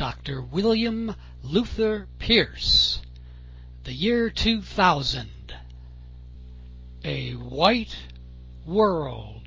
Dr. William Luther Pierce. The year 2000. A White World.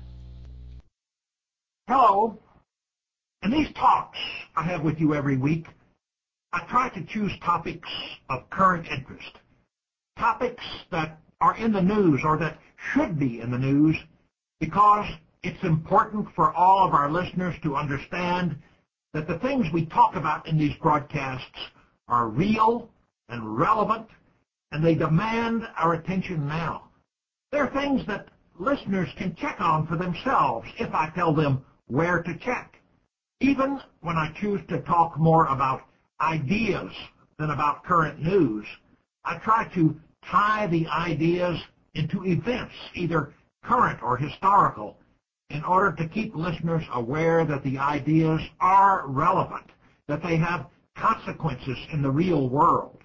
Hello. In these talks I have with you every week, I try to choose topics of current interest, topics that are in the news or that should be in the news, because it's important for all of our listeners to understand that the things we talk about in these broadcasts are real and relevant, and they demand our attention now. They're things that listeners can check on for themselves if I tell them where to check. Even when I choose to talk more about ideas than about current news, I try to tie the ideas into events, either current or historical, in order to keep listeners aware that the ideas are relevant, that they have consequences in the real world.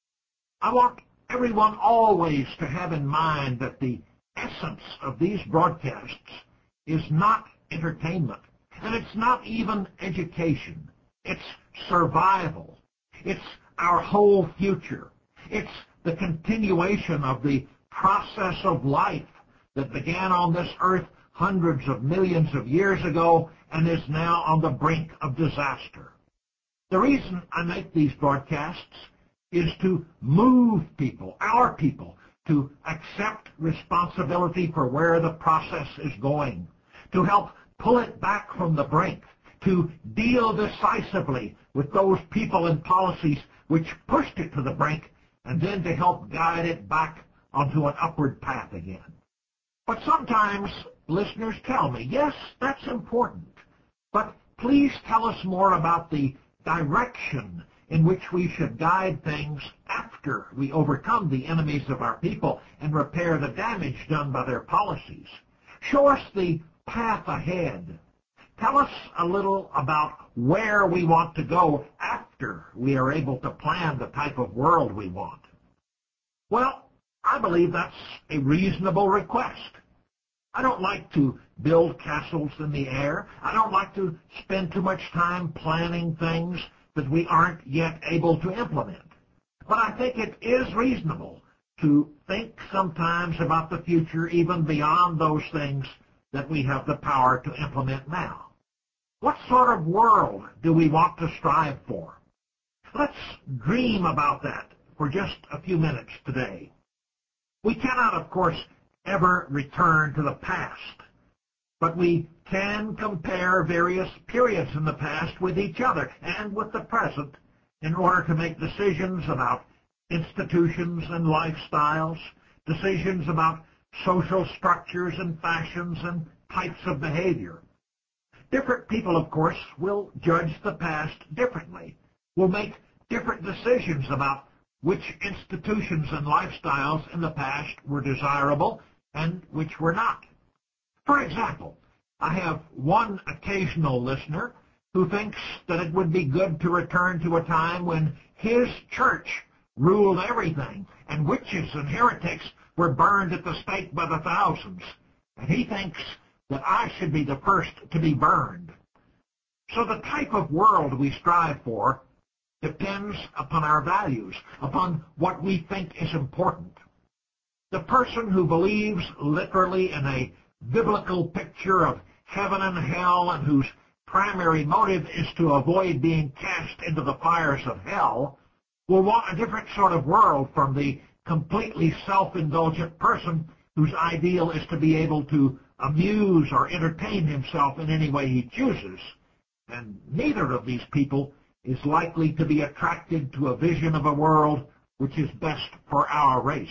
I want everyone always to have in mind that the essence of these broadcasts is not entertainment, and it's not even education. It's survival. It's our whole future. It's the continuation of the process of life that began on this earth hundreds of millions of years ago and is now on the brink of disaster. The reason I make these broadcasts is to move people, our people, to accept responsibility for where the process is going, to help pull it back from the brink, to deal decisively with those people and policies which pushed it to the brink, and then to help guide it back onto an upward path again. But sometimes listeners tell me, yes, that's important, but please tell us more about the direction in which we should guide things after we overcome the enemies of our people and repair the damage done by their policies. Show us the path ahead. Tell us a little about where we want to go after we are able to plan the type of world we want. Well, I believe that's a reasonable request. I don't like to build castles in the air. I don't like to spend too much time planning things that we aren't yet able to implement. But I think it is reasonable to think sometimes about the future even beyond those things that we have the power to implement now. What sort of world do we want to strive for? Let's dream about that for just a few minutes today. We cannot, of course, ever return to the past, but we can compare various periods in the past with each other and with the present in order to make decisions about institutions and lifestyles, decisions about social structures and fashions and types of behavior. Different people, of course, will judge the past differently, will make different decisions about which institutions and lifestyles in the past were desirable and which were not. For example, I have one occasional listener who thinks that it would be good to return to a time when his church ruled everything and witches and heretics were burned at the stake by the thousands. And he thinks that I should be the first to be burned. So the type of world we strive for depends upon our values, upon what we think is important. The person who believes literally in a biblical picture of heaven and hell and whose primary motive is to avoid being cast into the fires of hell will want a different sort of world from the completely self-indulgent person whose ideal is to be able to amuse or entertain himself in any way he chooses. And neither of these people is likely to be attracted to a vision of a world which is best for our race.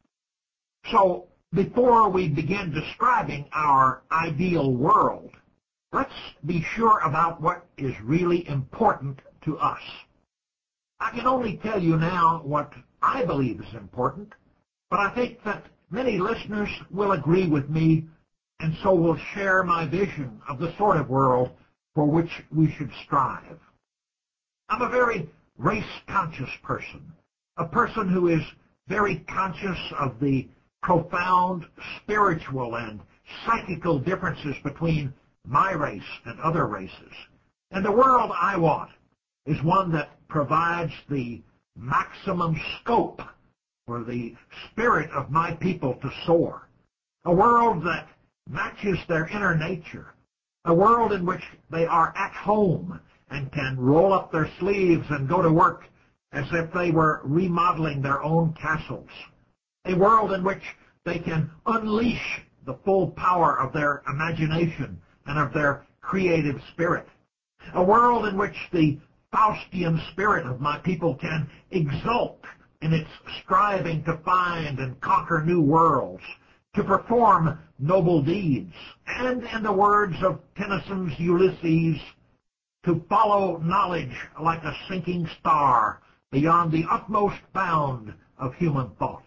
So, before we begin describing our ideal world, let's be sure about what is really important to us. I can only tell you now what I believe is important, but I think that many listeners will agree with me and so will share my vision of the sort of world for which we should strive. I'm a very race-conscious person, a person who is very conscious of the profound spiritual and psychical differences between my race and other races. And the world I want is one that provides the maximum scope for the spirit of my people to soar. A world that matches their inner nature. A world in which they are at home and can roll up their sleeves and go to work as if they were remodeling their own castles. A world in which they can unleash the full power of their imagination and of their creative spirit. A world in which the Faustian spirit of my people can exult in its striving to find and conquer new worlds, to perform noble deeds, and, in the words of Tennyson's Ulysses, to follow knowledge like a sinking star beyond the utmost bound of human thought.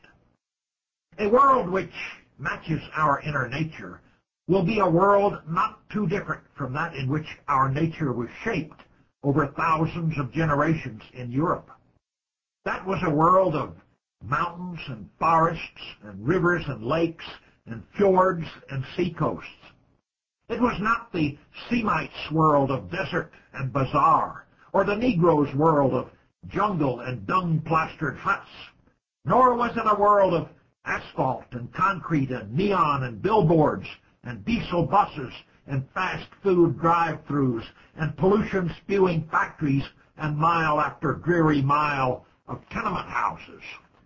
A world which matches our inner nature will be a world not too different from that in which our nature was shaped over thousands of generations in Europe. That was a world of mountains and forests and rivers and lakes and fjords and seacoasts. It was not the Semites' world of desert and bazaar, or the Negroes' world of jungle and dung-plastered huts, nor was it a world of asphalt and concrete and neon and billboards and diesel buses and fast food drive-thrus and pollution-spewing factories and mile after dreary mile of tenement houses.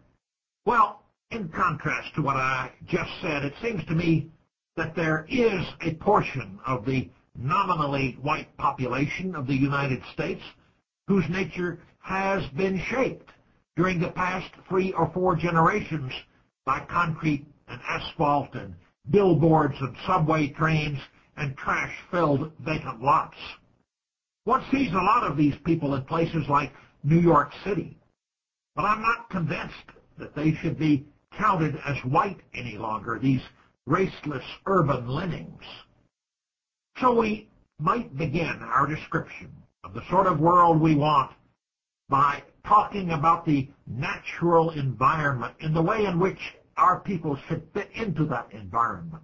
Well, in contrast to what I just said, it seems to me that there is a portion of the nominally white population of the United States whose nature has been shaped during the past 3 or 4 generations by concrete and asphalt and billboards and subway trains and trash-filled vacant lots. One sees a lot of these people in places like New York City, but I'm not convinced that they should be counted as white any longer, these raceless urban lemmings. So we might begin our description of the sort of world we want by talking about the natural environment and the way in which our people should fit into that environment.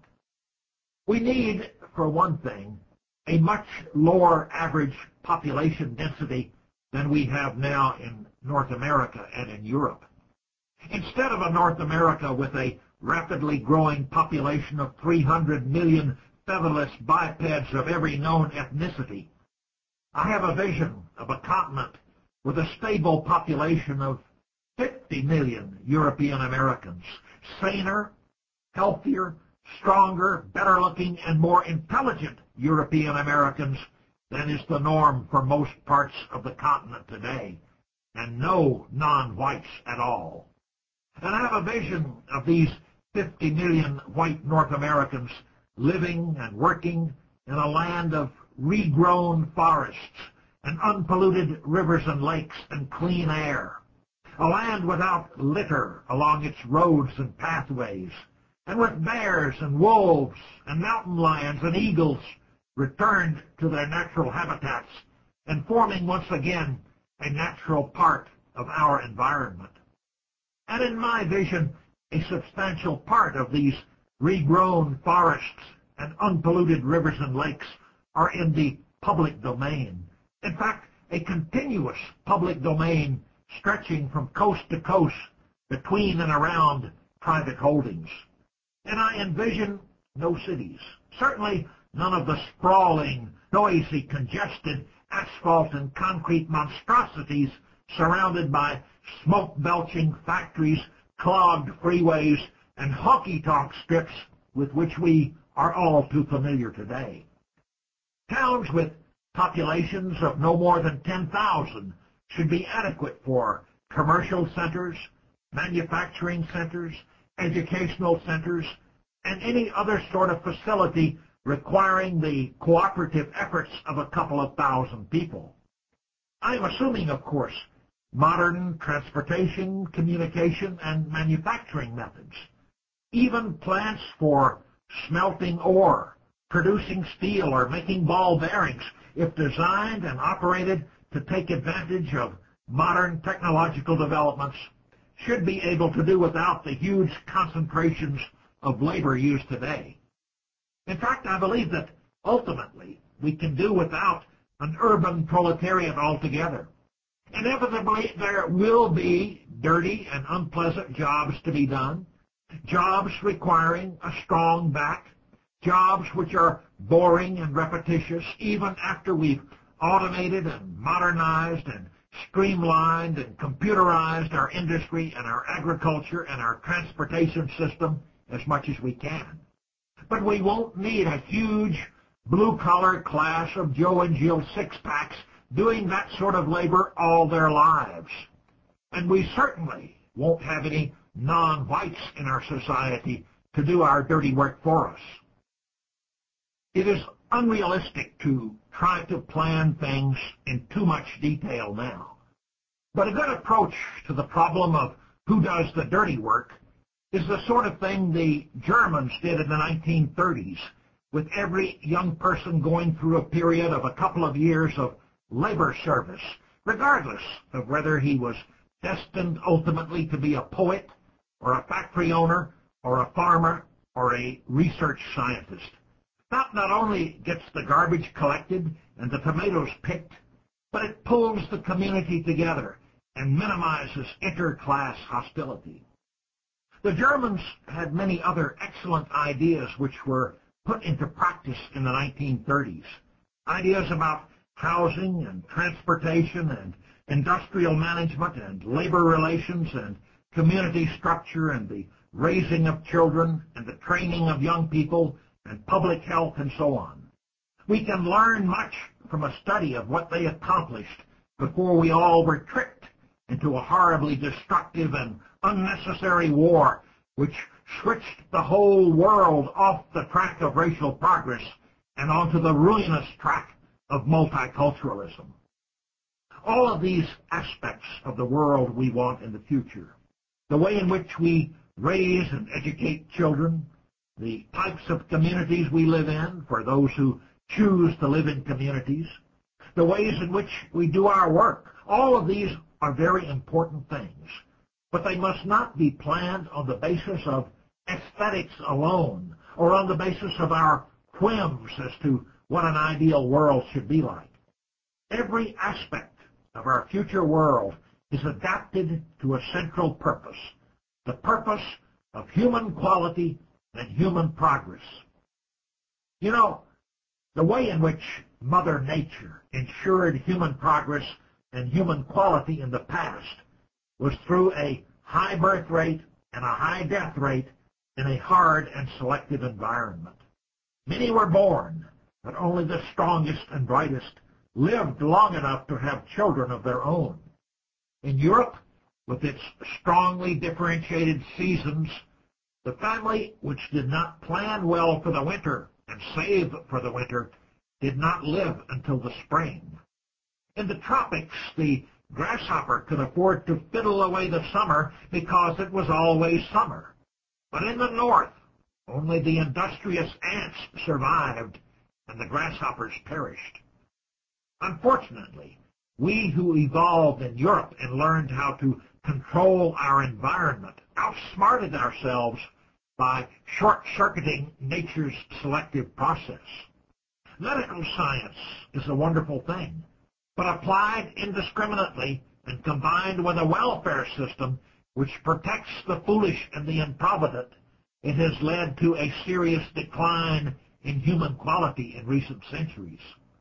We need, for one thing, a much lower average population density than we have now in North America and in Europe. Instead of a North America with a rapidly growing population of 300 million featherless bipeds of every known ethnicity, I have a vision of a continent with a stable population of 50 million European Americans, saner, healthier, stronger, better-looking, and more intelligent European Americans than is the norm for most parts of the continent today, and no non-whites at all. And I have a vision of these 50 million white North Americans living and working in a land of regrown forests and unpolluted rivers and lakes and clean air, a land without litter along its roads and pathways, and with bears and wolves and mountain lions and eagles returned to their natural habitats and forming once again a natural part of our environment. And in my vision, a substantial part of these regrown forests and unpolluted rivers and lakes are in the public domain. In fact, a continuous public domain stretching from coast to coast between and around private holdings. And I envision no cities, certainly none of the sprawling, noisy, congested asphalt and concrete monstrosities surrounded by smoke-belching factories, clogged freeways, and honky-tonk strips with which we are all too familiar today. Towns with populations of no more than 10,000 should be adequate for commercial centers, manufacturing centers, educational centers, and any other sort of facility requiring the cooperative efforts of a couple of thousand people. I'm assuming, of course, modern transportation, communication, and manufacturing methods, even plants for smelting ore, producing steel, or making ball bearings, if designed and operated to take advantage of modern technological developments, should be able to do without the huge concentrations of labor used today. In fact, I believe that ultimately we can do without an urban proletariat altogether, Inevitably, there will be dirty and unpleasant jobs to be done, jobs requiring a strong back, jobs which are boring and repetitious even after we've automated and modernized and streamlined and computerized our industry and our agriculture and our transportation system as much as we can. But we won't need a huge blue-collar class of Joe and Jill six-packs doing that sort of labor all their lives. And we certainly won't have any non-whites in our society to do our dirty work for us. It is unrealistic to try to plan things in too much detail now. But a good approach to the problem of who does the dirty work is the sort of thing the Germans did in the 1930s, with every young person going through a period of a couple of years of labor service, regardless of whether he was destined ultimately to be a poet or a factory owner or a farmer or a research scientist. That not only gets the garbage collected and the tomatoes picked, but it pulls the community together and minimizes inter-class hostility. The Germans had many other excellent ideas which were put into practice in the 1930s. Ideas about housing and transportation and industrial management and labor relations and community structure and the raising of children and the training of young people and public health and so on. We can learn much from a study of what they accomplished before we all were tricked into a horribly destructive and unnecessary war which switched the whole world off the track of racial progress and onto the ruinous track of multiculturalism. All of these aspects of the world we want in the future, the way in which we raise and educate children, the types of communities we live in for those who choose to live in communities, the ways in which we do our work, all of these are very important things. But they must not be planned on the basis of aesthetics alone or on the basis of our whims as to what an ideal world should be like. Every aspect of our future world is adapted to a central purpose, the purpose of human quality and human progress. You know, the way in which Mother Nature ensured human progress and human quality in the past was through a high birth rate and a high death rate in a hard and selective environment. Many were born, but only the strongest and brightest lived long enough to have children of their own. In Europe, with its strongly differentiated seasons, the family which did not plan well for the winter and save for the winter did not live until the spring. In the tropics, the grasshopper could afford to fiddle away the summer because it was always summer. But in the north, only the industrious ants survived and the grasshoppers perished. Unfortunately, we who evolved in Europe and learned how to control our environment outsmarted ourselves by short-circuiting nature's selective process. Medical science is a wonderful thing, but applied indiscriminately and combined with a welfare system which protects the foolish and the improvident, it has led to a serious decline in human quality in recent centuries.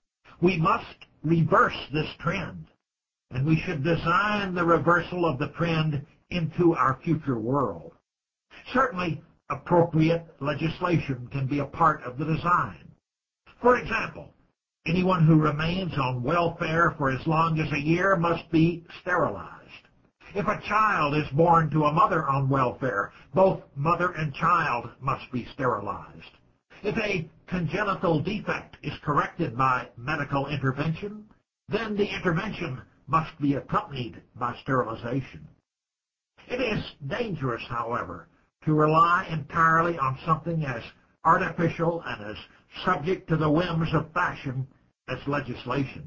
We must reverse this trend, and we should design the reversal of the trend into our future world. Certainly, appropriate legislation can be a part of the design. For example, anyone who remains on welfare for as long as a year must be sterilized. If a child is born to a mother on welfare, both mother and child must be sterilized. If a congenital defect is corrected by medical intervention, then the intervention must be accompanied by sterilization. It is dangerous, however, to rely entirely on something as artificial and as subject to the whims of fashion as legislation.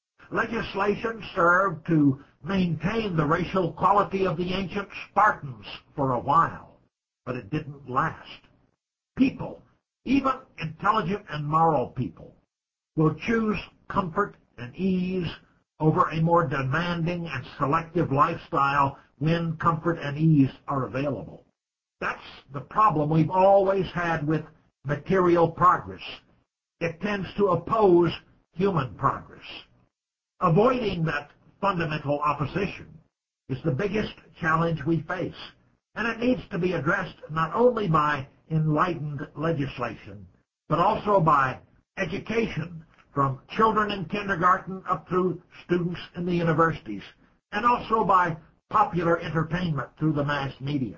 Legislation served to maintain the racial quality of the ancient Spartans for a while, but it didn't last. People, even intelligent and moral people, will choose comfort and ease over a more demanding and selective lifestyle when comfort and ease are available. That's the problem we've always had with material progress. It tends to oppose human progress. Avoiding that fundamental opposition is the biggest challenge we face, and it needs to be addressed not only by enlightened legislation, but also by education from children in kindergarten up through students in the universities, and also by popular entertainment through the mass media.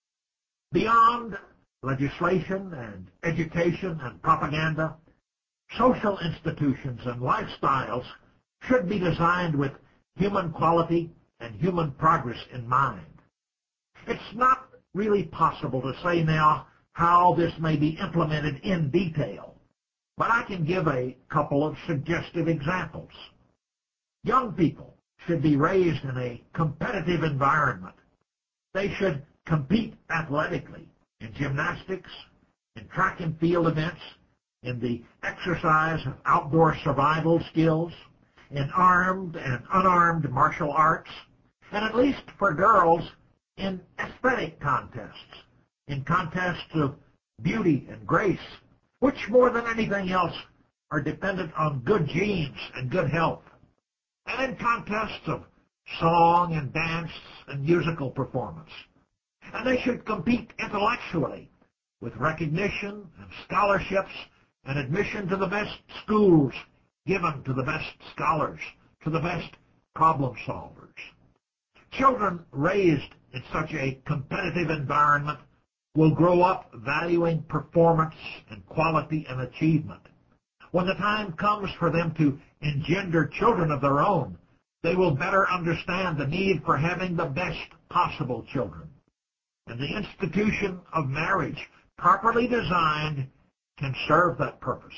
Beyond legislation and education and propaganda, social institutions and lifestyles should be designed with human quality and human progress in mind. It's not really possible to say now how this may be implemented in detail, but I can give a couple of suggestive examples. Young people should be raised in a competitive environment. They should compete athletically in gymnastics, in track and field events, in the exercise of outdoor survival skills, in armed and unarmed martial arts, and at least for girls, in aesthetic contests, in contests of beauty and grace, which more than anything else are dependent on good genes and good health, and in contests of song and dance and musical performance. And they should compete intellectually with recognition and scholarships and admission to the best schools given to the best scholars, to the best problem solvers. Children raised in such a competitive environment will grow up valuing performance and quality and achievement. When the time comes for them to engender children of their own, they will better understand the need for having the best possible children. And the institution of marriage, properly designed, can serve that purpose.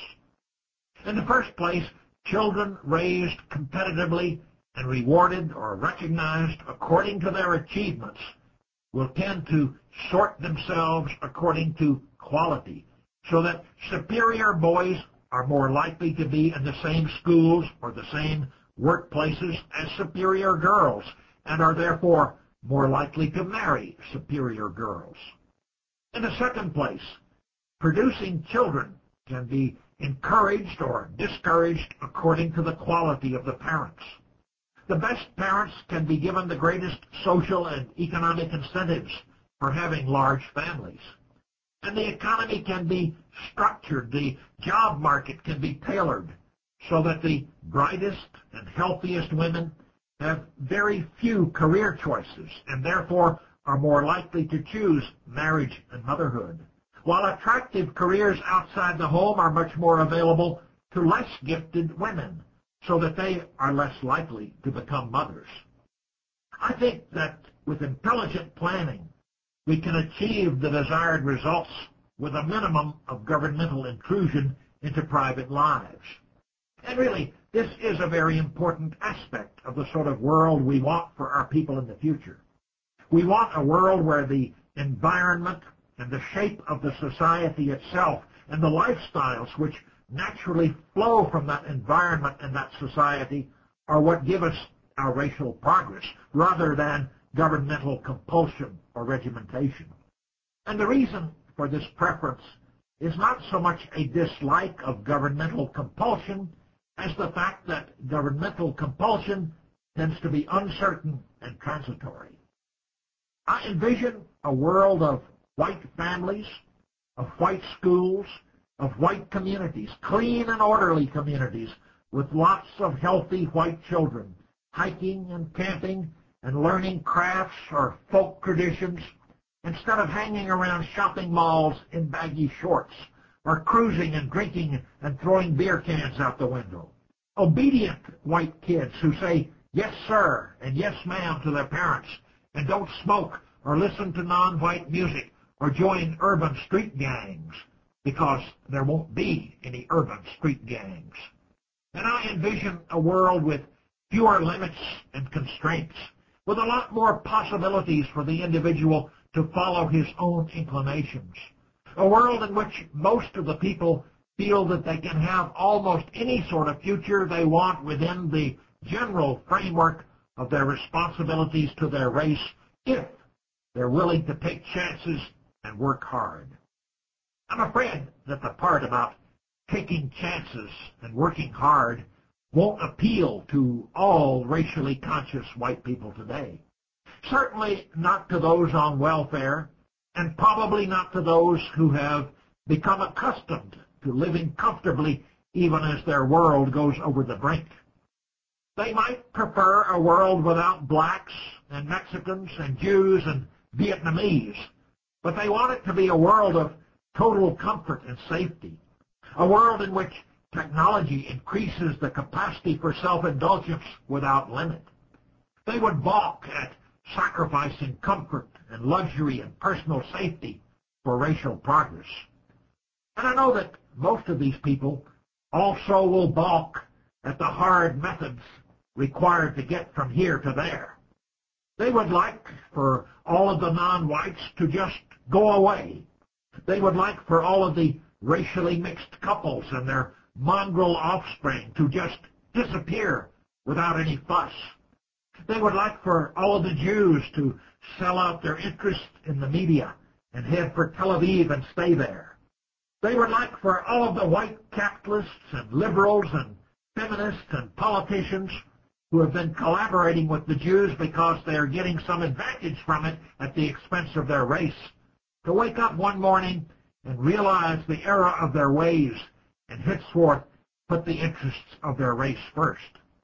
In the first place, children raised competitively and rewarded or recognized according to their achievements will tend to sort themselves according to quality, so that superior boys are more likely to be in the same schools or the same workplaces as superior girls, and are therefore more likely to marry superior girls. In the second place, producing children can be encouraged or discouraged according to the quality of the parents. The best parents can be given the greatest social and economic incentives for having large families. And the economy can be structured, the job market can be tailored so that the brightest and healthiest women have very few career choices and therefore are more likely to choose marriage and motherhood, while attractive careers outside the home are much more available to less gifted women, so that they are less likely to become mothers. I think that with intelligent planning, we can achieve the desired results with a minimum of governmental intrusion into private lives. And really, this is a very important aspect of the sort of world we want for our people in the future. We want a world where the environment and the shape of the society itself and the lifestyles which naturally flow from that environment and that society are what give us our racial progress, rather than governmental compulsion or regimentation. And the reason for this preference is not so much a dislike of governmental compulsion as the fact that governmental compulsion tends to be uncertain and transitory. I envision a world of white families, of white schools, of white communities, clean and orderly communities with lots of healthy white children, hiking and camping and learning crafts or folk traditions instead of hanging around shopping malls in baggy shorts or cruising and drinking and throwing beer cans out the window. Obedient white kids who say yes sir and yes ma'am to their parents and don't smoke or listen to non-white music or join urban street gangs, because there won't be any urban street gangs. And I envision a world with fewer limits and constraints, with a lot more possibilities for the individual to follow his own inclinations. A world in which most of the people feel that they can have almost any sort of future they want within the general framework of their responsibilities to their race if they're willing to take chances and work hard. I'm afraid that the part about taking chances and working hard won't appeal to all racially conscious white people today. Certainly not to those on welfare, and probably not to those who have become accustomed to living comfortably even as their world goes over the brink. They might prefer a world without blacks and Mexicans and Jews and Vietnamese, but they want it to be a world of total comfort and safety, a world in which technology increases the capacity for self-indulgence without limit. They would balk at sacrificing comfort and luxury and personal safety for racial progress. And I know that most of these people also will balk at the hard methods required to get from here to there. They would like for all of the non-whites to just go away. They would like for all of the racially mixed couples and their mongrel offspring to just disappear without any fuss. They would like for all of the Jews to sell out their interest in the media and head for Tel Aviv and stay there. They would like for all of the white capitalists and liberals and feminists and politicians who have been collaborating with the Jews because they are getting some advantage from it at the expense of their race to wake up one morning and realize the error of their ways and henceforth put the interests of their race first.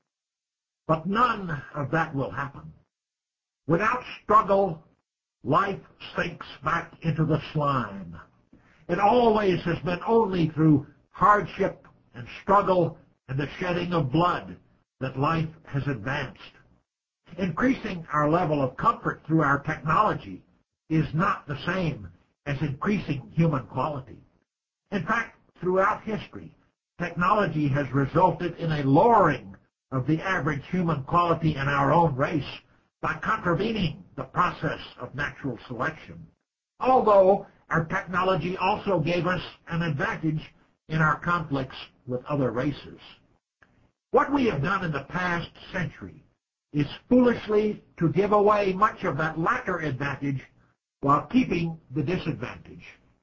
But none of that will happen. Without struggle, life sinks back into the slime. It always has been only through hardship and struggle and the shedding of blood that life has advanced. Increasing our level of comfort through our technology is not the same as increasing human quality. In fact, throughout history, technology has resulted in a lowering of the average human quality in our own race by contravening the process of natural selection. Although our technology also gave us an advantage in our conflicts with other races. What we have done in the past century is foolishly to give away much of that latter advantage while keeping the disadvantage.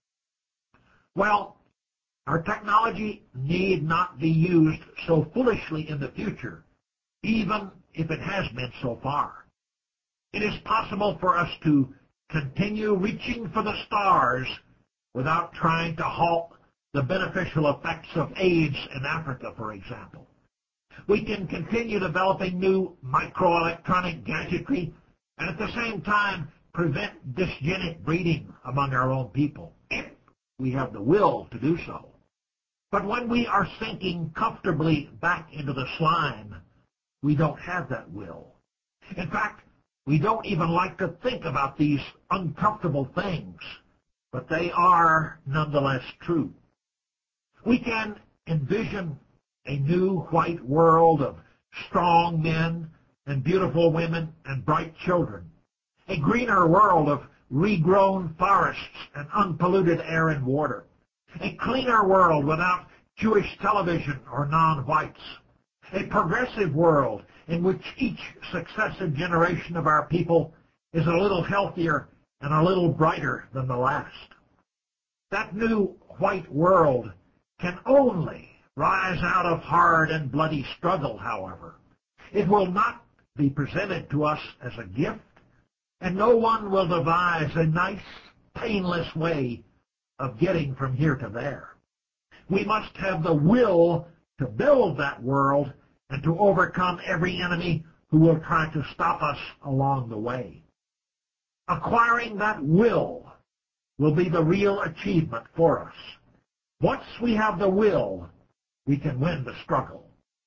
Well, our technology need not be used so foolishly in the future, even if it has been so far. It is possible for us to continue reaching for the stars without trying to halt the beneficial effects of AIDS in Africa, for example. We can continue developing new microelectronic gadgetry and at the same time prevent dysgenic breeding among our own people, if we have the will to do so. But when we are sinking comfortably back into the slime, we don't have that will. In fact, we don't even like to think about these uncomfortable things, but they are nonetheless true. We can envision a new white world of strong men and beautiful women and bright children, a greener world of regrown forests and unpolluted air and water, a cleaner world without Jewish television or non-whites, a progressive world in which each successive generation of our people is a little healthier and a little brighter than the last. That new white world can only rise out of hard and bloody struggle, however. It will not be presented to us as a gift, and no one will devise a nice, painless way of getting from here to there. We must have the will to build that world and to overcome every enemy who will try to stop us along the way. Acquiring that will be the real achievement for us. Once we have the will, we can win the struggle.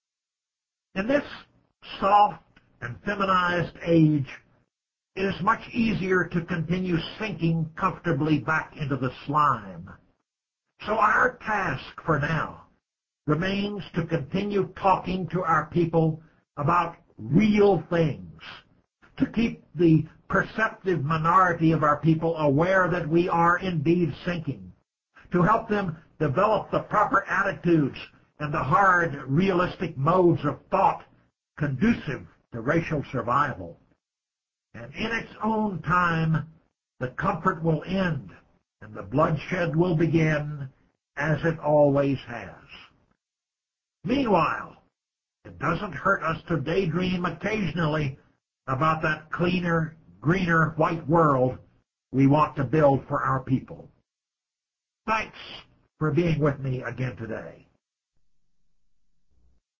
In this soft and feminized age, it is much easier to continue sinking comfortably back into the slime. So our task for now remains to continue talking to our people about real things, to keep the perceptive minority of our people aware that we are indeed sinking, to help them develop the proper attitudes and the hard, realistic modes of thought conducive to racial survival. And in its own time, the comfort will end and the bloodshed will begin as it always has. Meanwhile, it doesn't hurt us to daydream occasionally about that cleaner, greener, white world we want to build for our people. Thanks for being with me again today.